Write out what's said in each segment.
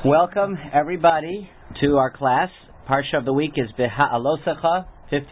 Welcome, everybody, to our class. Parsha of the week is Beha'alosecha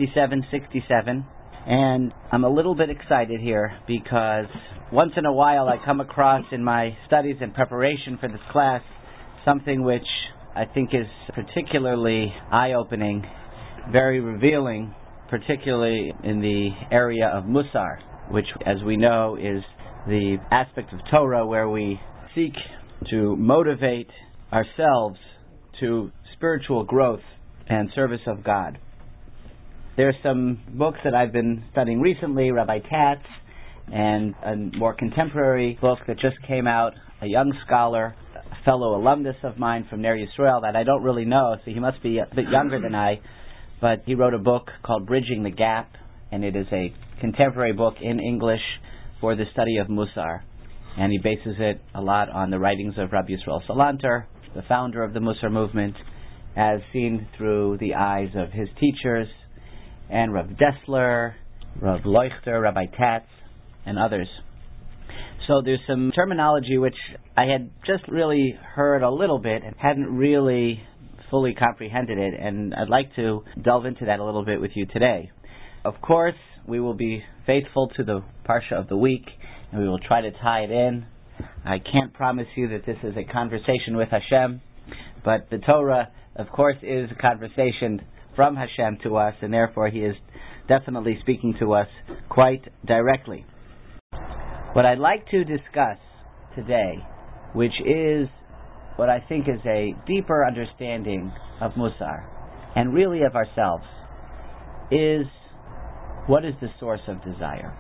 5767. And I'm a little bit excited here because once in a while I come across in my studies and preparation for this class something which I think is particularly eye-opening, very revealing, particularly in the area of Musar, which, as we know, is the aspect of Torah where we seek to motivate ourselves to spiritual growth and service of God. There's some books that I've been studying recently, Rabbi Tatz, and a more contemporary book that just came out, a young scholar, a fellow alumnus of mine from Ner Yisrael that I don't really know, so he must be a bit younger than I, but he wrote a book called Bridging the Gap, and it is a contemporary book in English for the study of Musar. And he bases it a lot on the writings of Rabbi Yisrael Salanter, the founder of the Musar movement, as seen through the eyes of his teachers, and Rav Dessler, Rav Leuchter, Rabbi Tatz, and others. So there's some terminology which I had just really heard a little bit and hadn't really fully comprehended it, and I'd like to delve into that a little bit with you today. Of course, we will be faithful to the Parsha of the week, and we will try to tie it in. I can't promise you that this is a conversation with Hashem, but the Torah, of course, is a conversation from Hashem to us, and therefore He is definitely speaking to us quite directly. What I'd like to discuss today, which is what I think is a deeper understanding of Musar, and really of ourselves, is what is the source of desire.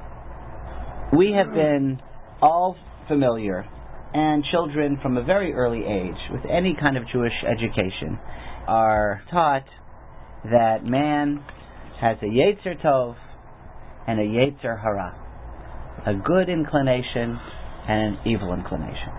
We have been all familiar, and children from a very early age, with any kind of Jewish education, are taught that man has a Yetzer Tov and a Yetzer Hara, a good inclination and an evil inclination.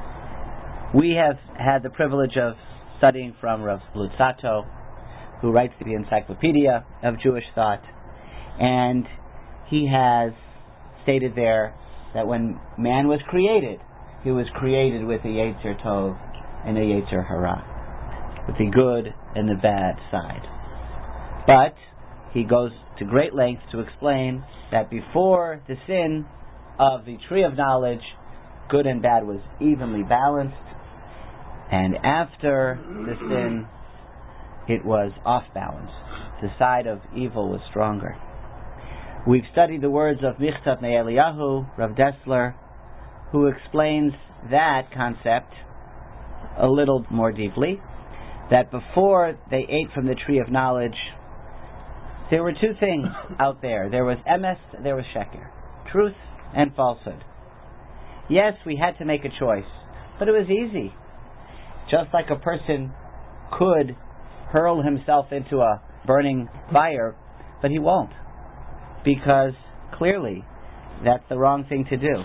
We have had the privilege of studying from Rav Luzzatto, who writes the Encyclopedia of Jewish Thought, and he has stated there that when man was created, he was created with a Yetzer Tov and a Yetzer Hara, with the good and the bad side. But he goes to great lengths to explain that before the sin of the tree of knowledge, good and bad was evenly balanced, and after the sin, it was off balance. The side of evil was stronger. We've studied the words of Michtav Me'Eliyahu, Rav Dessler, who explains that concept a little more deeply, that before they ate from the tree of knowledge, there were two things out there. There was emes, there was sheker, truth and falsehood. Yes, we had to make a choice, but it was easy. Just like a person could hurl himself into a burning fire, but he won't, because clearly that's the wrong thing to do.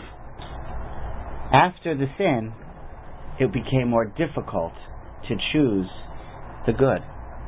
After the sin, it became more difficult to choose the good.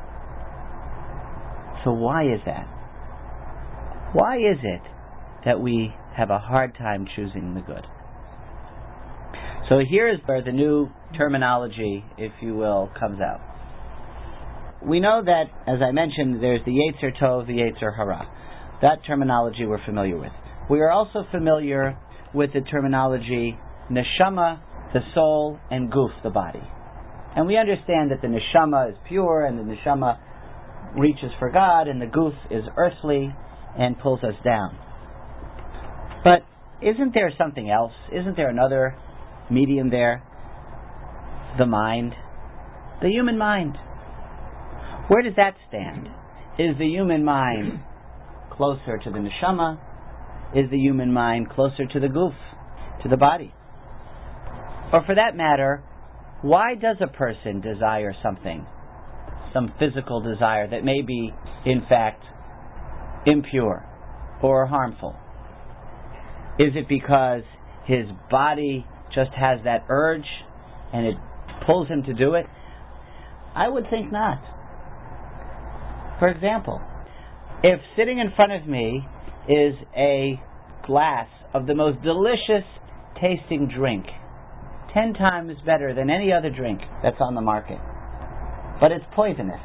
So why is that? Why is it that we have a hard time choosing the good? So here's where the new terminology, if you will, comes out. We know that, as I mentioned, there's the Yetzer Tov, the Yetzer Hara. That terminology we're familiar with. We are also familiar with the terminology neshama, the soul, and guf, the body. And we understand that the neshama is pure, and the neshama reaches for God, and the guf is earthly and pulls us down. But isn't there something else? Isn't there another medium there? The mind. The human mind. Where does that stand? Is the human mind closer to the neshama? Is the human mind closer to the guf, to the body? Or for that matter, why does a person desire something, some physical desire that may be, in fact, impure or harmful? Is it because his body just has that urge and it pulls him to do it? I would think not. For example, if sitting in front of me is a glass of the most delicious tasting drink, 10 times better than any other drink that's on the market, but it's poisonous.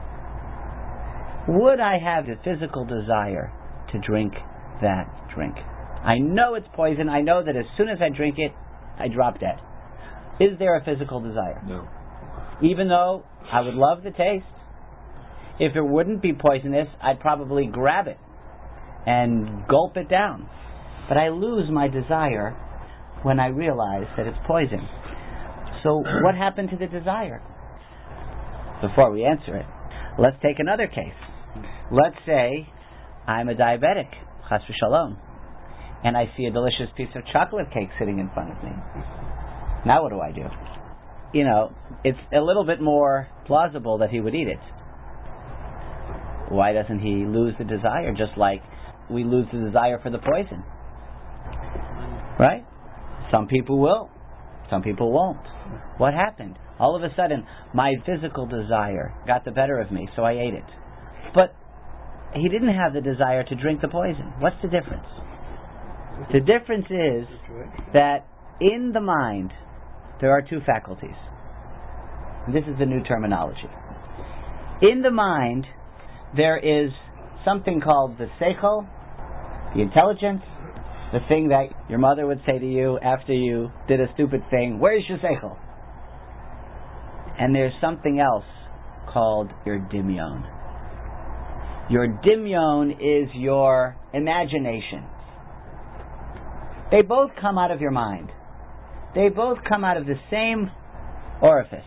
Would I have the physical desire to drink that drink? I know it's poison. I know that as soon as I drink it, I drop dead. Is there a physical desire? No. Even though I would love the taste, if it wouldn't be poisonous, I'd probably grab it and gulp it down. But I lose my desire when I realize that it's poison. So what happened to the desire? Before we answer it, let's take another case. Let's say I'm a diabetic, chas v'shalom, and I see a delicious piece of chocolate cake sitting in front of me. Now what do I do? It's a little bit more plausible that he would eat it. Why doesn't he lose the desire, just like we lose the desire for the poison? Right? Some people will. Some people won't. What happened? All of a sudden, my physical desire got the better of me, so I ate it. But he didn't have the desire to drink the poison. What's the difference? The difference is that in the mind, there are two faculties. This is the new terminology. In the mind, there is something called the seichel, the intelligence, the thing that your mother would say to you after you did a stupid thing, where's your seichel? And there's something else called your dimyon. Your dimyon is your imagination. They both come out of your mind. They both come out of the same orifice.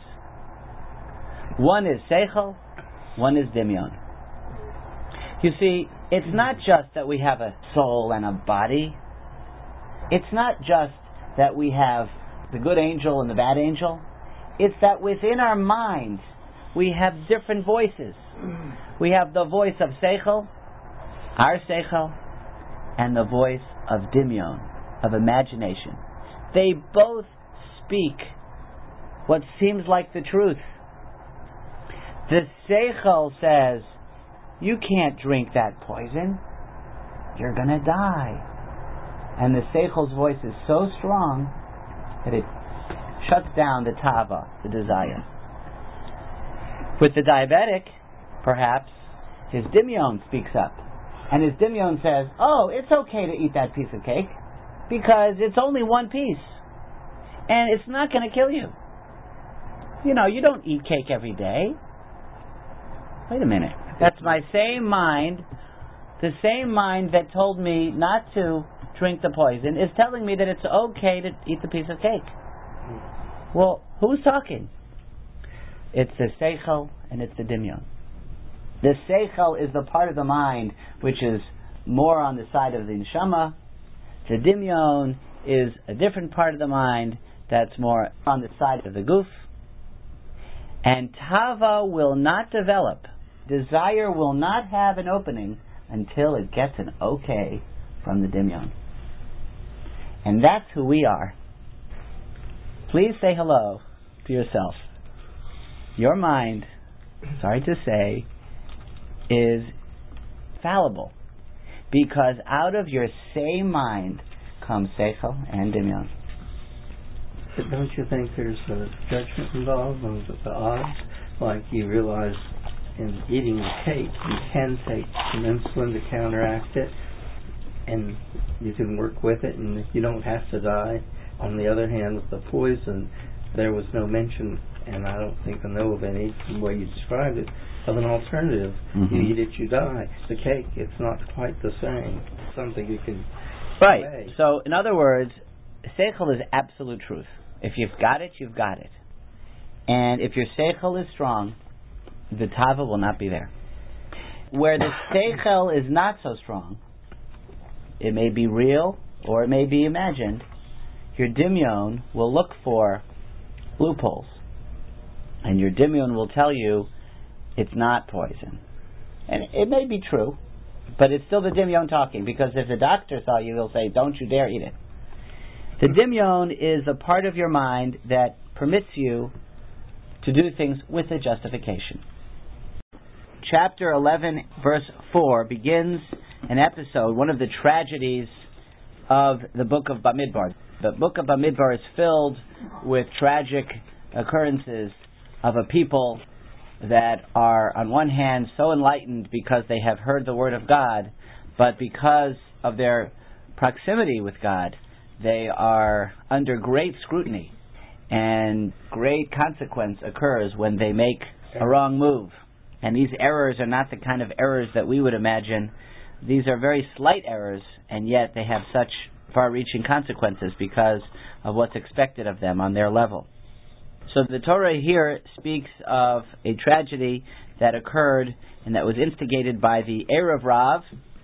One is seichel, one is dimyon. You see, it's not just that we have a soul and a body. It's not just that we have the good angel and the bad angel. It's that within our minds we have different voices. We have the voice of seichel, our seichel, and the voice of dimyon, of imagination. They both speak what seems like the truth. The seichel says, you can't drink that poison. You're going to die. And the seichel's voice is so strong that it shuts down the tava, the desire. With the diabetic, perhaps, his dimyon speaks up. And his dimyon says, oh, it's okay to eat that piece of cake because it's only one piece. And it's not going to kill you. You don't eat cake every day. Wait a minute. That's my same mind. The same mind that told me not to drink the poison is telling me that it's okay to eat the piece of cake. Well, who's talking? It's the seichel and it's the dimyon. The seichel is the part of the mind which is more on the side of the neshama. The dimyon is a different part of the mind that's more on the side of the guf. And tava will not develop. Desire will not have an opening until it gets an okay from the dimyon. And that's who we are. Please say hello to yourself. Your mind, sorry to say, is fallible. Because out of your same mind comes seichel and dimyon. But don't you think there's a judgment involved on the odds? Like you realize in eating the cake, you can take some insulin to counteract it, and you can work with it, and you don't have to die. On the other hand, with the poison, there was no mention, and I don't think I know of any, the way you described it, of an alternative. Mm-hmm. You eat it, you die. The cake, it's not quite the same. It's something you can Right. say. So, in other words, seichel is absolute truth. If you've got it, you've got it. And if your seichel is strong, the tava will not be there. Where the seichel is not so strong, it may be real or it may be imagined, your dimyon will look for loopholes. And your dimyon will tell you it's not poison. And it may be true, but it's still the dimyon talking, because if the doctor saw you, he'll say, don't you dare eat it. The dimyon is a part of your mind that permits you to do things with a justification. Chapter 11, verse 4 begins an episode, one of the tragedies of the book of Bamidbar. The book of Bamidbar is filled with tragic occurrences of a people that are, on one hand, so enlightened because they have heard the word of God, but because of their proximity with God, they are under great scrutiny, and great consequence occurs when they make a wrong move. And these errors are not the kind of errors that we would imagine. These are very slight errors, and yet they have such far-reaching consequences because of what's expected of them on their level. So the Torah here speaks of a tragedy that occurred and that was instigated by the Erev Rav,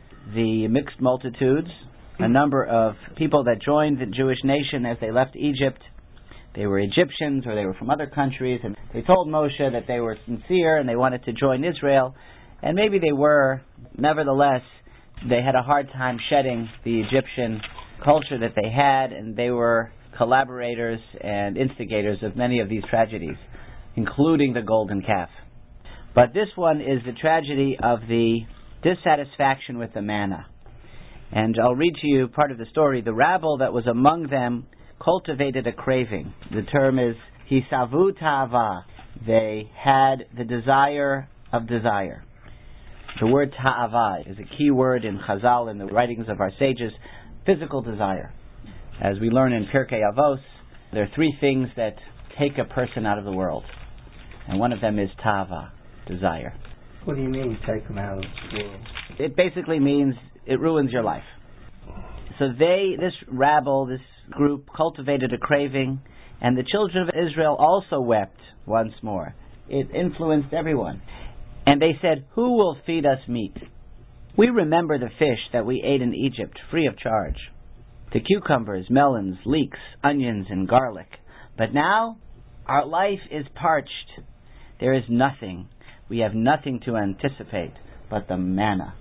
the mixed multitudes, a number of people that joined the Jewish nation as they left Egypt. They were Egyptians or they were from other countries, and they told Moshe that they were sincere and they wanted to join Israel. And maybe they were. Nevertheless, they had a hard time shedding the Egyptian culture that they had, and they were collaborators and instigators of many of these tragedies, including the golden calf. But this one is the tragedy of the dissatisfaction with the manna. And I'll read to you part of the story. The rabble that was among them cultivated a craving. The term is hisavu ta'ava. They had the desire of desire. The word ta'ava is a key word in Chazal, in the writings of our sages. Physical desire. As we learn in Pirkei Avos, there are three things that take a person out of the world. And one of them is tava, desire. What do you mean, take them out of the world? It basically means it ruins your life. So this rabble, this group, cultivated a craving, and the children of Israel also wept once more. It influenced everyone. And they said, "Who will feed us meat? We remember the fish that we ate in Egypt, free of charge. The cucumbers, melons, leeks, onions, and garlic. But now, our life is parched. There is nothing. We have nothing to anticipate but the manna."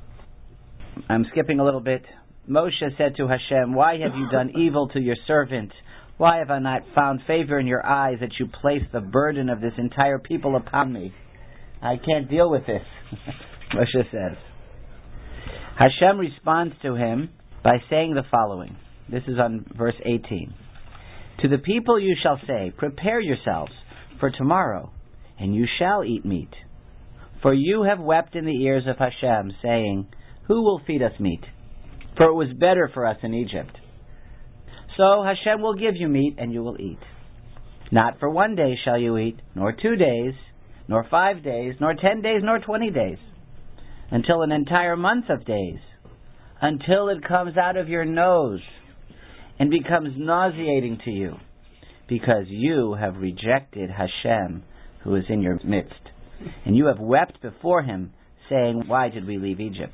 I'm skipping a little bit. Moshe said to Hashem, "Why have you done evil to your servant? Why have I not found favor in your eyes that you place the burden of this entire people upon me? I can't deal with this," Moshe says. Hashem responds to him by saying the following. This is on verse 18. "To the people you shall say, prepare yourselves for tomorrow, and you shall eat meat. For you have wept in the ears of Hashem, saying, who will feed us meat? For it was better for us in Egypt. So Hashem will give you meat, and you will eat. Not for 1 day shall you eat, nor 2 days, nor 5 days, nor 10 days, nor 20 days, until an entire month of days, until it comes out of your nose and becomes nauseating to you, because you have rejected Hashem, who is in your midst, and you have wept before him, saying, why did we leave Egypt?"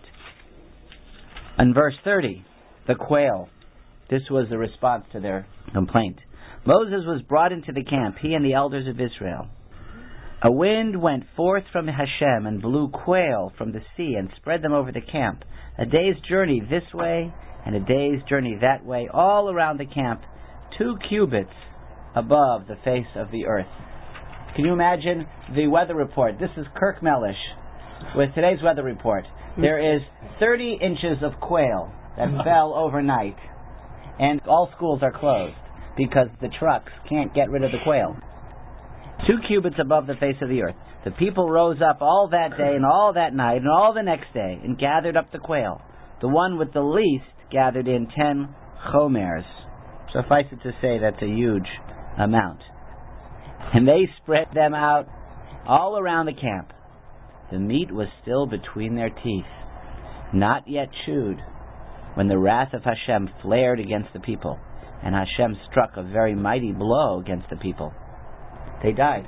In verse 30, the quail. This was the response to their complaint. "Moses was brought into the camp, he and the elders of Israel. A wind went forth from Hashem and blew quail from the sea and spread them over the camp, a day's journey this way and a day's journey that way, all around the camp, 2 cubits above the face of the earth." Can you imagine the weather report? This is Kirk Mellish with today's weather report. There is 30 inches of quail that fell overnight, and all schools are closed because the trucks can't get rid of the quail. 2 cubits above the face of the earth. The people rose up all that day and all that night and all the next day and gathered up the quail. The one with the least gathered in 10 chomers. Suffice it to say, that's a huge amount. And they spread them out all around the camp. The meat was still between their teeth, not yet chewed, when the wrath of Hashem flared against the people, and Hashem struck a very mighty blow against the people. They died.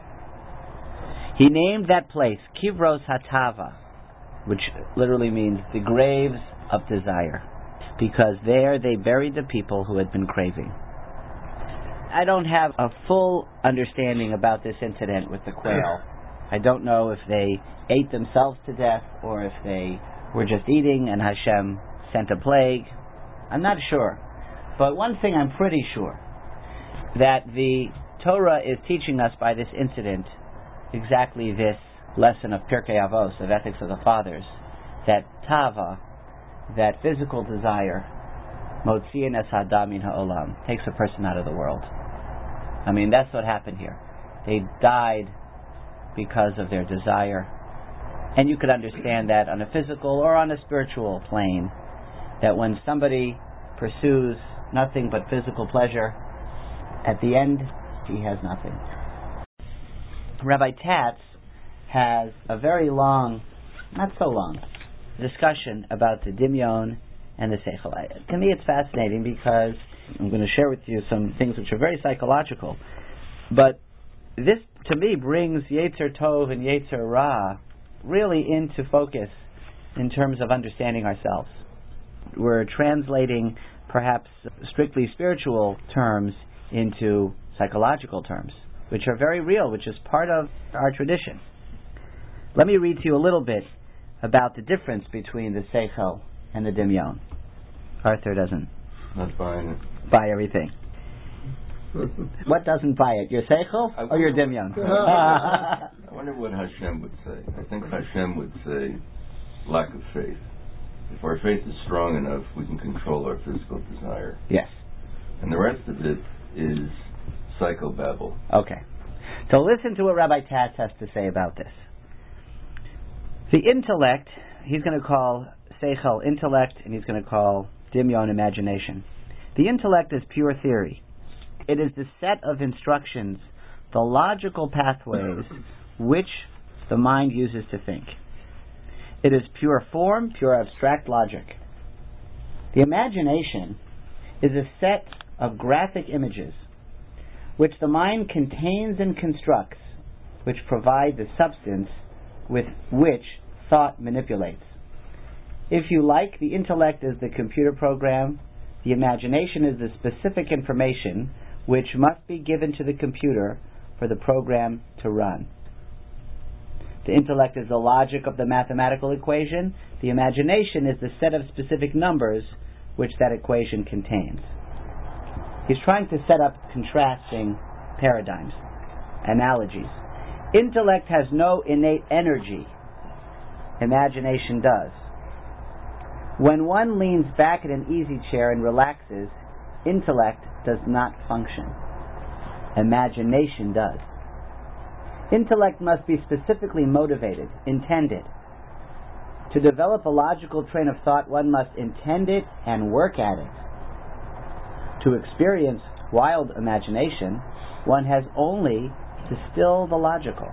He named that place Kivros Hatava, which literally means the graves of desire, because there they buried the people who had been craving. I don't have a full understanding about this incident with the quail. I don't know if they ate themselves to death or if they were just eating and Hashem sent a plague. I'm not sure. But one thing I'm pretty sure, that the Torah is teaching us by this incident exactly this lesson of Pirkei Avos, of Ethics of the Fathers, that tava, that physical desire, Motziin es hadam min ha'olam, takes a person out of the world. I mean, that's what happened here. They died because of their desire. And you could understand that on a physical or on a spiritual plane, that when somebody pursues nothing but physical pleasure, at the end, he has nothing. Rabbi Tatz has a very long, not so long, discussion about the Dimyon and the Seichel. To me, it's fascinating because I'm going to share with you some things which are very psychological. But this, to me, brings Yetzer Tov and Yetzer Ra really into focus in terms of understanding ourselves. We're translating perhaps strictly spiritual terms into psychological terms, which are very real, which is part of our tradition. Let me read to you a little bit about the difference between the Seichel and the Dimyon. Arthur doesn't not buying it. Buy everything. What doesn't buy it? Your Seichel or your Dimyon? I wonder what Hashem would say. I think Hashem would say lack of faith. If our faith is strong enough, we can control our physical desire. Yes. And the rest of it is psychobabble. Okay. So listen to what Rabbi Tatz has to say about this. The intellect, he's going to call Seichel intellect, and he's going to call Dimyon imagination. The intellect is pure theory. It is the set of instructions, the logical pathways which the mind uses to think. It is pure form, pure abstract logic. The imagination is a set of graphic images which the mind contains and constructs, which provide the substance with which thought manipulates. If you like, the intellect is the computer program, the imagination is the specific information which must be given to the computer for the program to run. The intellect is the logic of the mathematical equation. The imagination is the set of specific numbers which that equation contains. He's trying to set up contrasting paradigms, analogies. Intellect has no innate energy. Imagination does. When one leans back in an easy chair and relaxes, intellect does not function. Imagination does. Intellect must be specifically motivated, intended. To develop a logical train of thought, one must intend it and work at it. To experience wild imagination, one has only to still the logical.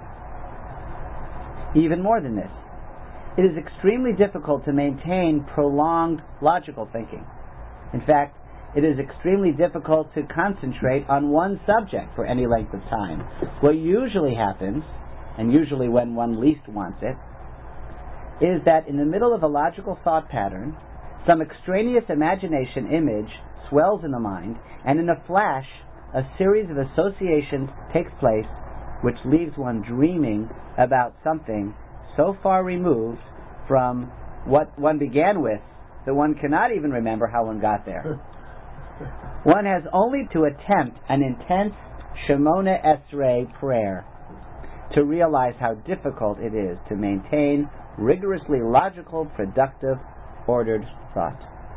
Even more than this, it is extremely difficult to maintain prolonged logical thinking. In fact, it is extremely difficult to concentrate on one subject for any length of time. What usually happens, and usually when one least wants it, is that in the middle of a logical thought pattern, some extraneous imagination image swells in the mind, and in a flash, a series of associations takes place which leaves one dreaming about something so far removed from what one began with that one cannot even remember how one got there. One has only to attempt an intense Shemona Esrei prayer to realize how difficult it is to maintain rigorously logical, productive, ordered thought.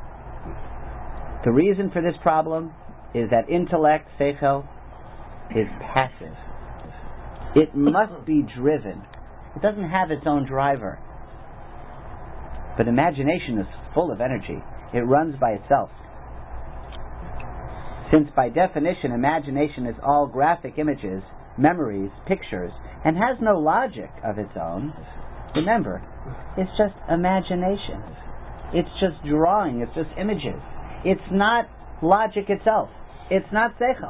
The reason for this problem is that intellect, Seichel, is passive. It must be driven. It doesn't have its own driver. But imagination is full of energy. It runs by itself. Since by definition imagination is all graphic images, memories, pictures, and has no logic of its own, remember, it's just imagination. It's just drawing. It's just images. It's not logic itself. It's not Seichel.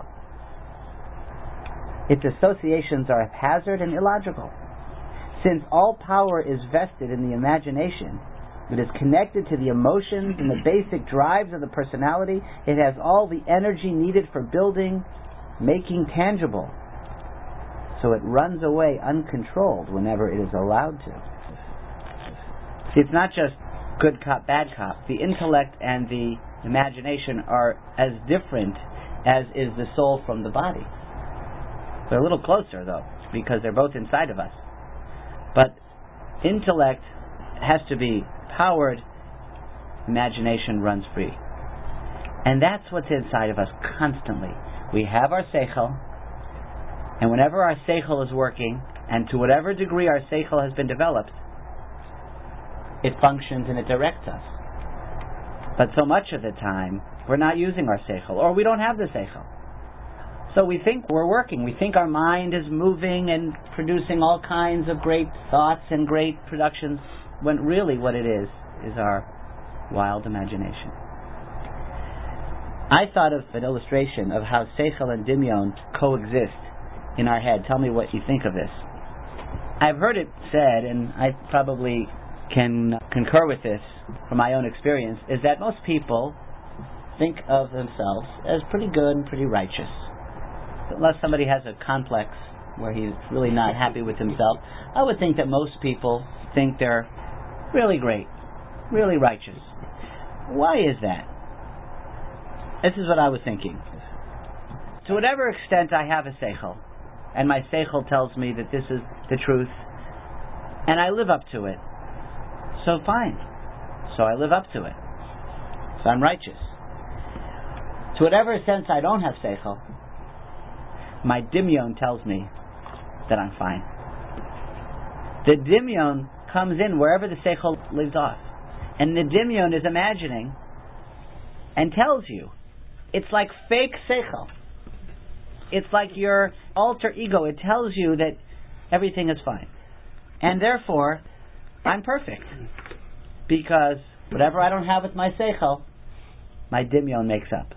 Its associations are haphazard and illogical. Since all power is vested in the imagination, it is connected to the emotions and the basic drives of the personality. It has all the energy needed for building, making tangible. So it runs away uncontrolled whenever it is allowed to. See, it's not just good cop, bad cop. The intellect and the imagination are as different as is the soul from the body. They're a little closer, though, because they're both inside of us. But intellect has to be powered, imagination runs free. And that's what's inside of us constantly. We have our seichel, and whenever our seichel is working, and to whatever degree our seichel has been developed, it functions and it directs us. But so much of the time, we're not using our seichel, or we don't have the seichel. So we think we're working. We think our mind is moving and producing all kinds of great thoughts and great productions, when really what it is our wild imagination. I thought of an illustration of how seichel and dimyon coexist in our head. Tell me what you think of this. I've heard it said, and I probably can concur with this from my own experience, is that most people think of themselves as pretty good and pretty righteous. Unless somebody has a complex where he's really not happy with himself, I would think that most people think they're really great, really righteous. Why is that? This is what I was thinking. To whatever extent I have a seichel, and my seichel tells me that this is the truth, and I live up to it, so fine. So I live up to it. So I'm righteous. To whatever sense I don't have seichel, my dimyon tells me that I'm fine. The dimyon comes in wherever the seichel lives off. And the dimyon is imagining and tells you. It's like fake seichel. It's like your alter ego. It tells you that everything is fine. And therefore, I'm perfect. Because whatever I don't have with my seichel, my dimyon makes up.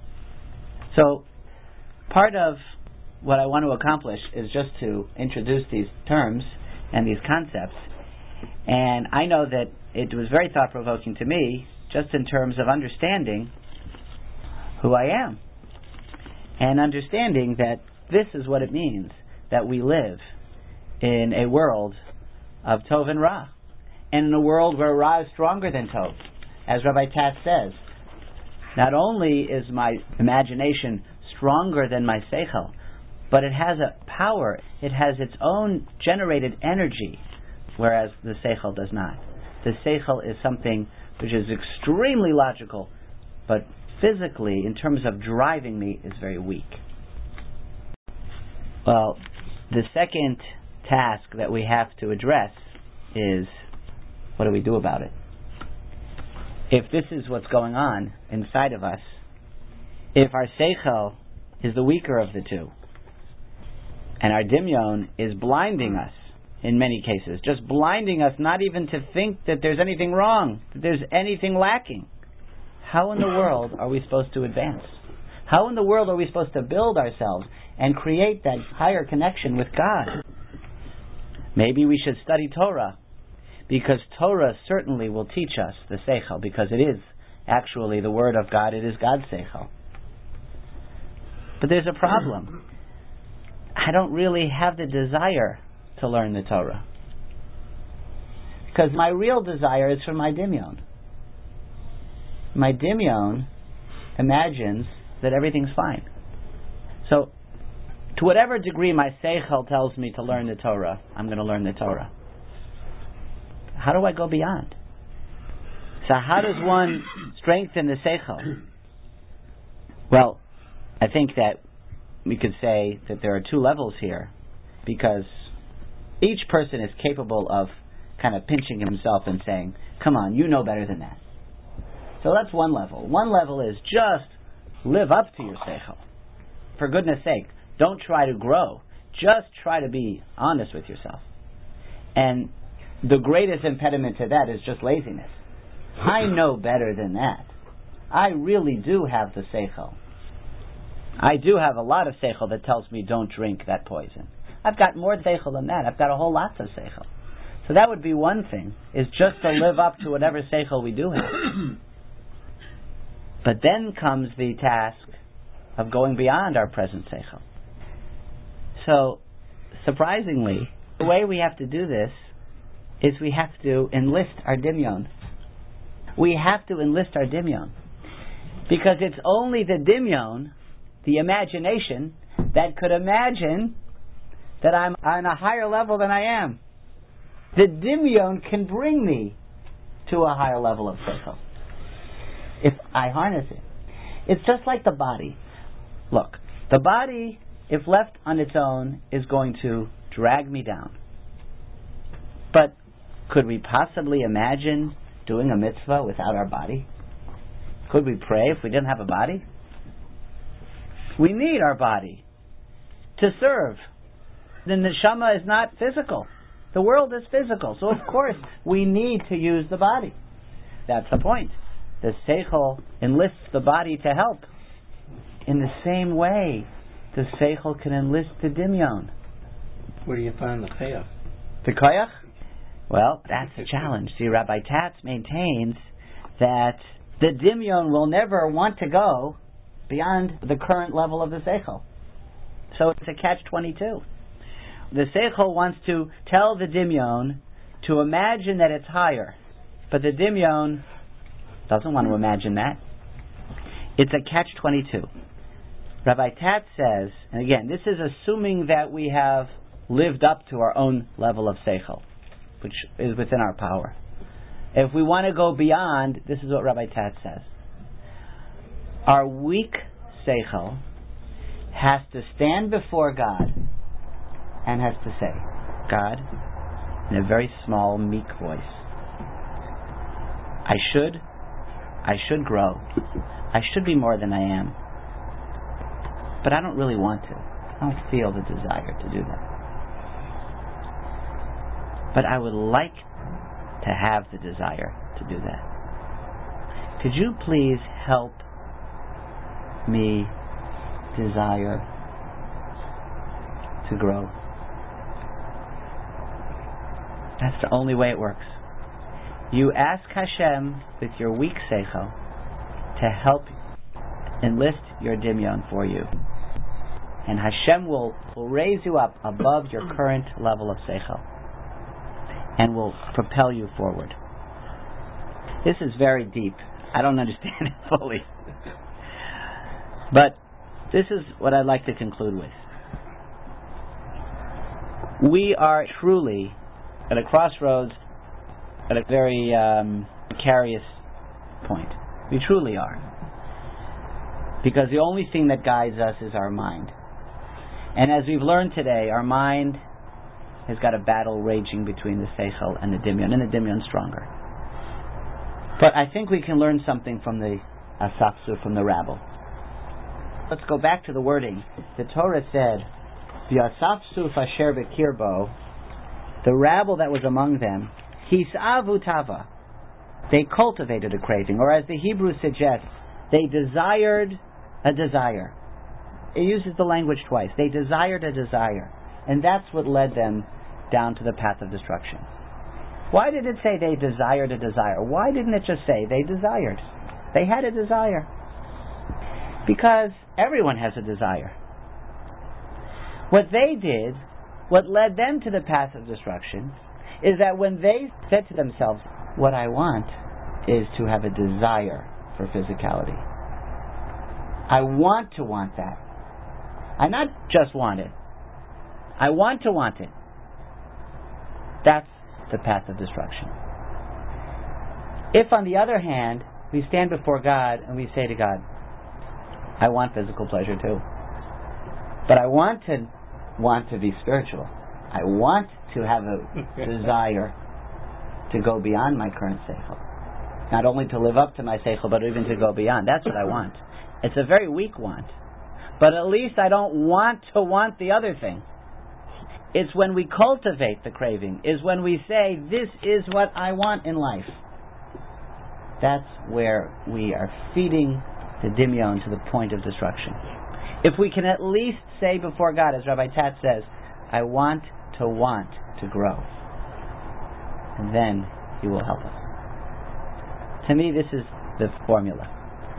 So, part of what I want to accomplish is just to introduce these terms and these concepts. And I know that it was very thought-provoking to me, just in terms of understanding who I am. And understanding that this is what it means, that we live in a world of Tov and Ra. And in a world where Ra is stronger than Tov. As Rabbi Tass says, not only is my imagination stronger than my seichel, but it has a power, it has its own generated energy, whereas the seichel does not. The seichel is something which is extremely logical, but physically, in terms of driving me, is very weak. Well, the second task that we have to address is, what do we do about it? If this is what's going on inside of us, if our seichel is the weaker of the two, and our dimyon is blinding us in many cases, just blinding us not even to think that there's anything wrong, that there's anything lacking, how in the world are we supposed to advance? How in the world are we supposed to build ourselves and create that higher connection with God? Maybe we should study Torah, because Torah certainly will teach us the seichel, because it is actually the word of God, it is God's seichel. But there's a problem. I don't really have the desire to learn the Torah. Because my real desire is for my dimyon. My dimyon imagines that everything's fine. So, to whatever degree my seichel tells me to learn the Torah, I'm going to learn the Torah. How do I go beyond? So how does one strengthen the seichel? Well, I think that we could say that there are two levels here, because each person is capable of kind of pinching himself and saying, come on, you know better than that. So that's one level. One level is just live up to your seichel. For goodness sake, don't try to grow. Just try to be honest with yourself. And the greatest impediment to that is just laziness. I know better than that. I really do have the seichel. I do have a lot of seichel that tells me don't drink that poison. I've got more seichel than that. I've got a whole lot of seichel. So that would be one thing, is just to live up to whatever seichel we do have. But then comes the task of going beyond our present seichel. So, surprisingly, the way we have to do this is we have to enlist our dimyon. We have to enlist our dimyon. Because it's only the dimyon, the imagination, that could imagine that I'm on a higher level than I am. The dimyon can bring me to a higher level of seichel if I harness it. It's just like the body. Look, the body, if left on its own, is going to drag me down. But could we possibly imagine doing a mitzvah without our body? Could we pray if we didn't have a body? We need our body to serve. The neshama is not physical. The world is physical. So of course we need to use the body. That's the point. The seichel enlists the body to help. In the same way, the seichel can enlist the dimyon. Where do you find the koyach? The koyach? Well, that's the challenge. See, Rabbi Tatz maintains that the dimyon will never want to go beyond the current level of the seichel. So it's a catch-22. The seichel wants to tell the dimyon to imagine that it's higher, but the dimyon doesn't want to imagine that. It's a catch-22. Rabbi Tatz says, and again, this is assuming that we have lived up to our own level of seichel, which is within our power. If we want to go beyond, this is what Rabbi Tatz says. Our weak seichel has to stand before God and has to say, God, in a very small, meek voice, I should grow. I should be more than I am. But I don't really want to. I don't feel the desire to do that. But I would like to have the desire to do that. Could you please help me desire to grow? That's the only way it works. You ask Hashem with your weak seichel to help enlist your dimyon for you. And Hashem will raise you up above your current level of seichel and will propel you forward. This is very deep. I don't understand it fully. But this is what I'd like to conclude with. We are truly at a crossroads, at a very precarious point. We truly are. Because the only thing that guides us is our mind. And as we've learned today, our mind has got a battle raging between the seichel and the dimyon, and the dimyon stronger. But I think we can learn something from the asafsu, from the rabble. Let's go back to the wording. The Torah said, the asafsu asher b'kirbo, the rabble that was among them, hisavu tava, they cultivated a craving, or as the Hebrew suggests, they desired a desire. It uses the language twice. They desired a desire. And that's what led them down to the path of destruction. Why did it say they desired a desire? Why didn't it just say they desired? They had a desire. Because everyone has a desire. What they did, what led them to the path of destruction, is that when they said to themselves, what I want is to have a desire for physicality. I want to want that. I not just want it. I want to want it. That's the path of destruction. If, on the other hand, we stand before God and we say to God, I want physical pleasure too. But I want to be spiritual. I want to have a desire to go beyond my current seichel. Not only to live up to my seichel, but even to go beyond. That's what I want. It's a very weak want. But at least I don't want to want the other thing. It's when we cultivate the craving, is when we say, this is what I want in life. That's where we are feeding the dimyon to the point of destruction. If we can at least say before God, as Rabbi Tatz says, I want to grow. And then He will help us. To me, this is the formula.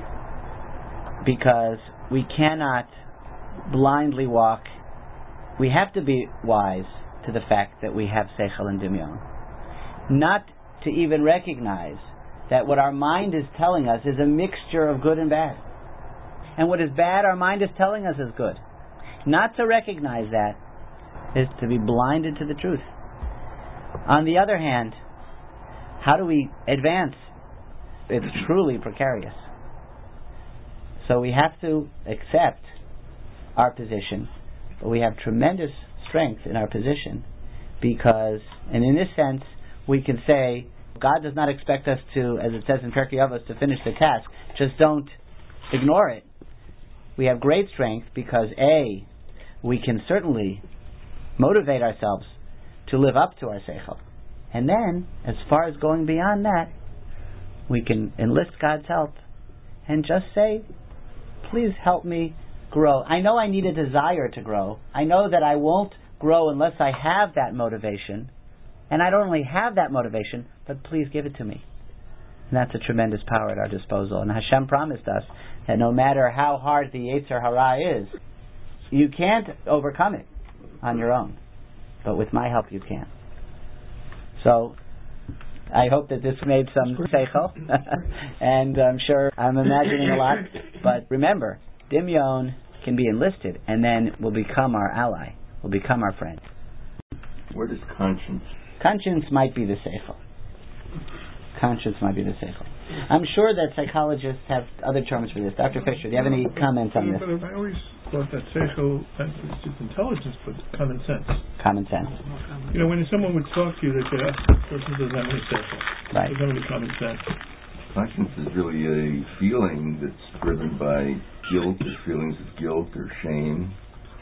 Because we cannot blindly walk. We have to be wise to the fact that we have seichel and dimyon. Not to even recognize that what our mind is telling us is a mixture of good and bad. And what is bad, our mind is telling us is good. Not to recognize that is to be blinded to the truth. On the other hand, how do we advance? It's truly precarious. So we have to accept our position, but we have tremendous strength in our position because, and in this sense, we can say, God does not expect us to, as it says in Pirkei Avos, to finish the task. Just don't ignore it. We have great strength because A, we can certainly motivate ourselves to live up to our seichel. And then, as far as going beyond that, we can enlist God's help and just say, please help me grow. I know I need a desire to grow. I know that I won't grow unless I have that motivation. And I don't only have that motivation, but please give it to me. And that's a tremendous power at our disposal. And Hashem promised us that no matter how hard the Yetzer Hara is, you can't overcome it on your own. But with my help you can. So, I hope that this made some seichel. And I'm sure I'm imagining a lot. But remember, Dimyon can be enlisted and then will become our ally, will become our friend. Where does conscience? Conscience might be the seichel. Conscience might be the seichel. I'm sure that psychologists have other terms for this. Dr. Fisher, do you have any comments on this? But I always thought that seichel is just intelligence, but common sense. Common sense. You know, when someone would talk to you, they'd say, this person doesn't have any seichel. Right. Doesn't have any common sense. Conscience is really a feeling that's driven by guilt, or feelings of guilt or shame.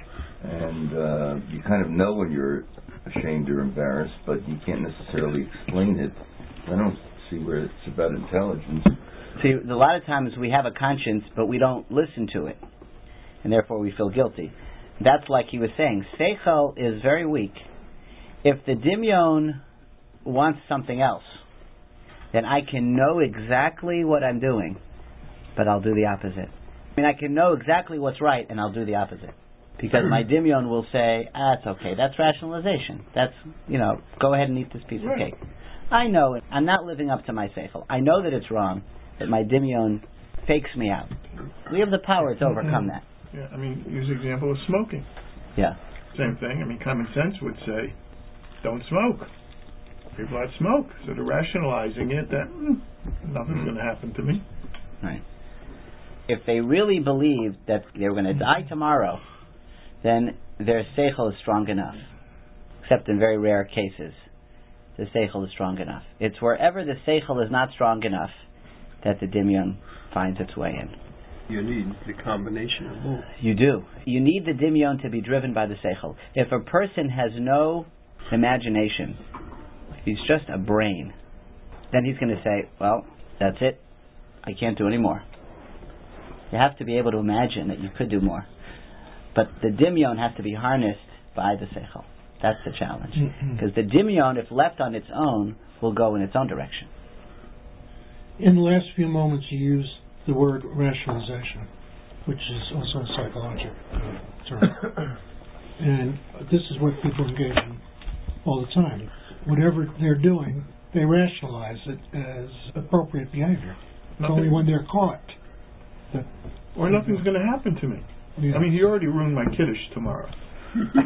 And you kind of know when you're ashamed or embarrassed, but you can't necessarily explain it. I don't see where it's about intelligence. See, a lot of times we have a conscience, but we don't listen to it, and therefore we feel guilty. That's like he was saying. Seichel is very weak. If the Dimyon wants something else, then I can know exactly what I'm doing, but I'll do the opposite. I mean, I can know exactly what's right, and I'll do the opposite. Because my Dimyon will say, it's okay, that's rationalization. That's, go ahead and eat this piece of cake. I know it. I'm not living up to my seichel. I know that it's wrong, that my Dimyon fakes me out. We have the power to overcome that. Yeah, I mean, use the example of smoking. Yeah. Same thing. I mean, common sense would say, don't smoke. People that smoke. So they're rationalizing it that nothing's going to happen to me. Right. If they really believed that they were going to die tomorrow, then their seichel is strong enough. Except in very rare cases, the seichel is strong enough. It's wherever the seichel is not strong enough that the Dimyon finds its way in. You need the combination of both. You do. You need the Dimyon to be driven by the seichel. If a person has no imagination, if he's just a brain, then he's going to say, well, that's it. I can't do any more. You have to be able to imagine that you could do more. But the Dimyon has to be harnessed by the seichel. That's the challenge. Because the Dimyon, if left on its own, will go in its own direction. In the last few moments you used the word rationalization, which is also a psychological term. And this is what people engage in all the time. Whatever they're doing, they rationalize it as appropriate behavior. Only when they're caught. Or nothing's going to happen to me. Yeah. I mean, he already ruined my kiddush tomorrow. But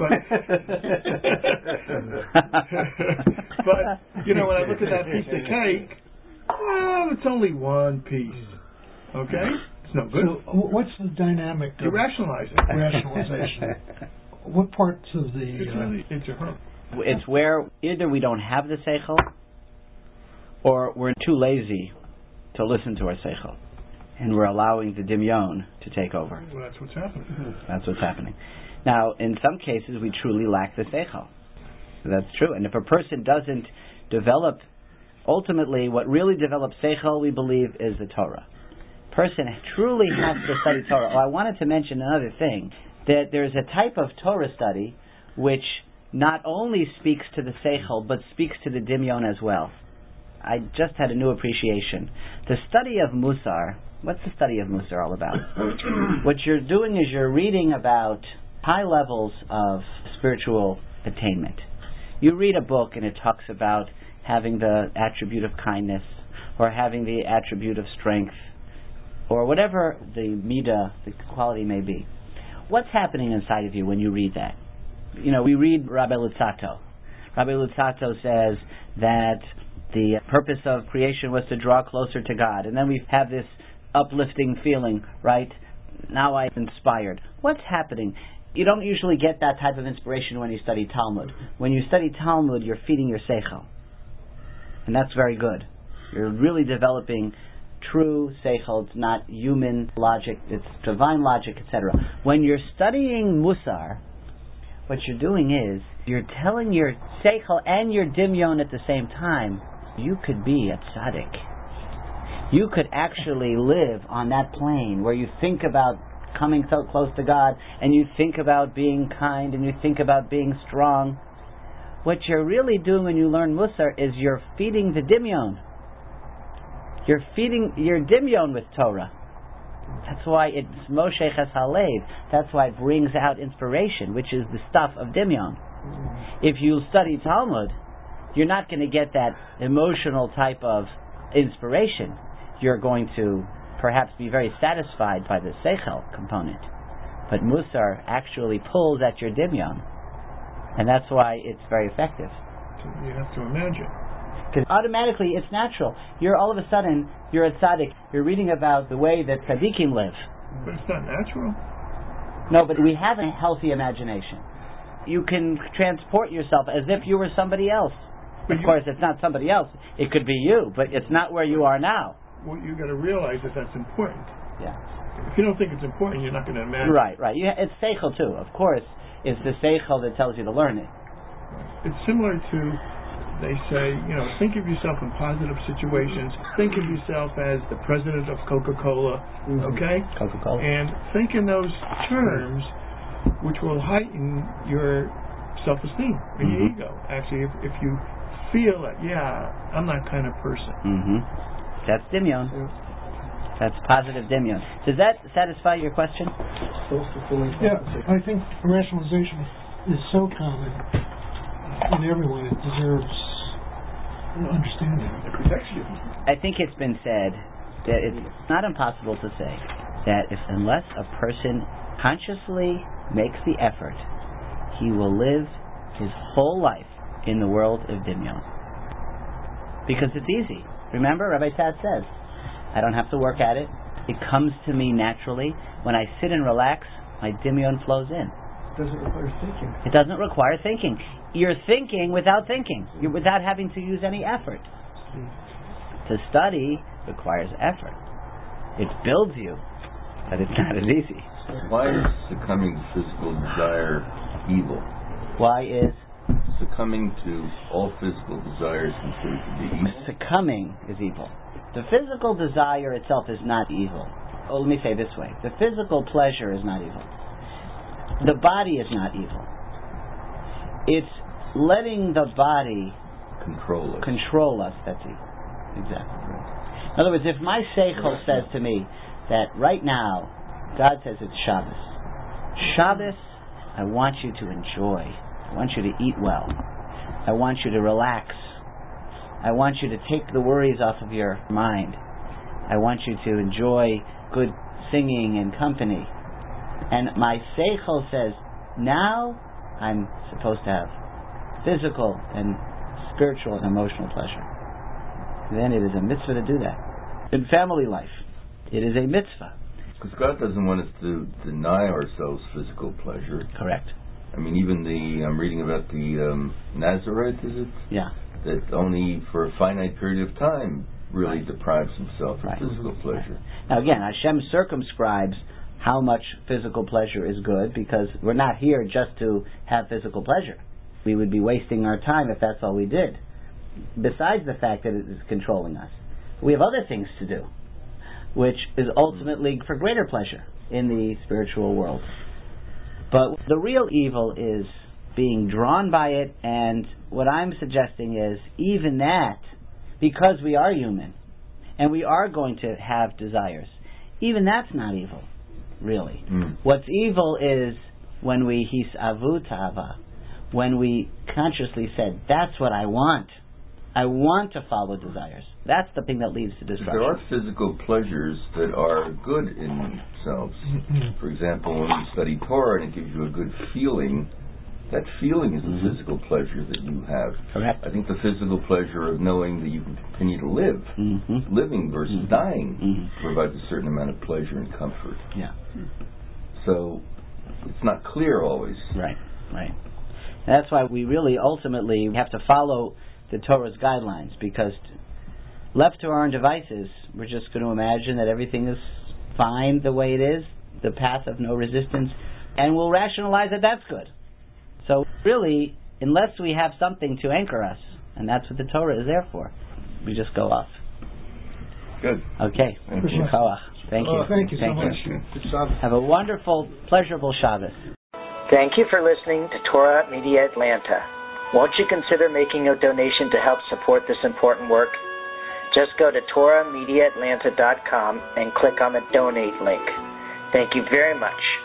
when I look at that piece of cake, well, it's only one piece. Okay? It's no good. So what's the dynamic You're of rationalizing. rationalization? What parts of the... It's really inter-her. It's where either we don't have the seichel, or we're too lazy to listen to our seichel. And we're allowing the Dimyon to take over. Well, that's what's happening. That's what's happening. Now, in some cases, we truly lack the seichel. That's true. And if a person doesn't develop, ultimately, what really develops seichel, we believe, is the Torah. Person truly has to study Torah. Oh, I wanted to mention another thing, that there's a type of Torah study which not only speaks to the seichel, but speaks to the Dimyon as well. I just had a new appreciation. The study of Musar, what's the study of Musar all about? What you're doing is you're reading about high levels of spiritual attainment. You read a book and it talks about having the attribute of kindness, or having the attribute of strength, or whatever the midah, the quality may be. What's happening inside of you when you read that? We read Rabbi Luzzatto. Rabbi Luzzatto says that the purpose of creation was to draw closer to God. And then we have this uplifting feeling, right? now I'm inspired. What's happening? You don't usually get that type of inspiration when you study Talmud. When you study Talmud, you're feeding your seichel. And that's very good. You're really developing true seichel. It's not human logic, it's divine logic, etc. When you're studying Musar, what you're doing is, you're telling your seichel and your dimyon at the same time, you could be a tzaddik. You could actually live on that plane where you think about coming so close to God, and you think about being kind, and you think about being strong. What you're really doing when you learn Musar is you're feeding the dimyon. You're feeding your dimyon with Torah. That's why it's Moshe Ches Halev. That's why it brings out inspiration, which is the stuff of dimyon. If you study Talmud, you're not going to get that emotional type of inspiration. You're going to perhaps be very satisfied by the seichel component. But Musar actually pulls at your dimyon. And that's why it's very effective. You have to imagine. Because automatically, it's natural. You're all of a sudden, you're a tzaddik. You're reading about the way that tzaddikim live. But it's not natural. No, but we have a healthy imagination. You can transport yourself as if you were somebody else. Of course, it's not somebody else. It could be you, but it's not where you are now. Well, you've got to realize that that's important. Yeah. If you don't think it's important, you're not going to imagine. Right. It's seichel too. Of course, it's the seichel that tells you to learn it. It's similar to, they say, think of yourself in positive situations. Think of yourself as the president of Coca-Cola, okay? Coca-Cola. And think in those terms, which will heighten your self-esteem and your ego. Actually, if you feel that, I'm that kind of person. That's dimyon. That's positive dimyon. Does that satisfy your question? Yeah, I think rationalization is so common in everyone, it deserves understanding. It protects you. I think it's been said that it's not impossible to say that unless a person consciously makes the effort, he will live his whole life in the world of dimyon. Because it's easy. Remember, Rabbi Tzad says, I don't have to work at it. It comes to me naturally. When I sit and relax, my dimyon flows in. It doesn't require thinking. It doesn't require thinking. You're thinking without thinking. You're without having to use any effort. To study requires effort. It builds you, but it's not as easy. Why is succumbing to physical desire evil? Why is succumbing to all physical desires considered to be evil? Succumbing is evil. The physical desire itself is not evil. Oh, let me say it this way. The physical pleasure is not evil. The body is not evil. It's letting the body control us that's evil. Exactly. In other words, if my seichel says to me that right now, God says it's Shabbos. Shabbos, I want you to enjoy. I want you to eat well. I want you to relax. I want you to take the worries off of your mind. I want you to enjoy good singing and company. And my seichel says, now I'm supposed to have physical and spiritual and emotional pleasure. Then it is a mitzvah to do that. In family life, it is a mitzvah. Because God doesn't want us to deny ourselves physical pleasure. Correct. I mean, even I'm reading about the Nazarite, is it? Yeah. That only for a finite period of time really deprives himself of physical pleasure. Now again, Hashem circumscribes how much physical pleasure is good, because we're not here just to have physical pleasure. We would be wasting our time if that's all we did. Besides the fact that it is controlling us, we have other things to do, which is ultimately for greater pleasure in the spiritual world. But the real evil is being drawn by it, and what I'm suggesting is even that, because we are human and we are going to have desires, even that's not evil, really. What's evil is when we hisavu ta'ava, when we consciously said, that's what I want. I want to follow desires. That's the thing that leads to destruction. There are physical pleasures that are good in themselves. For example, when you study Torah and it gives you a good feeling, that feeling is the physical pleasure that you have. Correct. I think the physical pleasure of knowing that you can continue to live, living versus dying, provides a certain amount of pleasure and comfort. Yeah. So it's not clear always. Right. And that's why we really ultimately have to follow the Torah's guidelines, because left to our own devices, we're just going to imagine that everything is fine the way it is, the path of no resistance, and we'll rationalize that that's good. So really, unless we have something to anchor us, and that's what the Torah is there for, we just go off. Good. Okay. Thank you. Thank you. Thank you so much. Good job. Have a wonderful, pleasurable Shabbos. Thank you for listening to Torah Media Atlanta. Won't you consider making a donation to help support this important work? Just go to TorahMediaAtlanta.com and click on the donate link. Thank you very much.